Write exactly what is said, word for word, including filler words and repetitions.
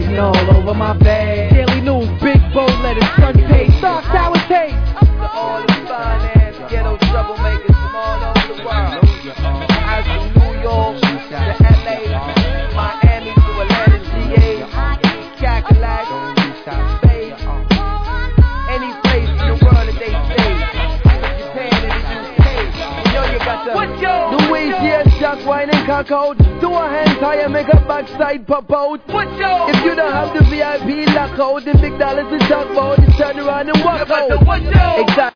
written all over my bag. Daily news, big bold letters, front page, soft sour tape. To all the finance, ghetto troublemakers from all over the world. As from New York to L A, Miami to Atlanta, G A, Cadillac, Spain, any place in the world that they stay. Japan and the U K, you know you got the what yo? The waist, yes, jack, wine and cock out. Do a hand tie and make a backside pop out. What yo? If you don't have the V I P lock out, the big dollars is talk about, just turn around and walk out. Exactly.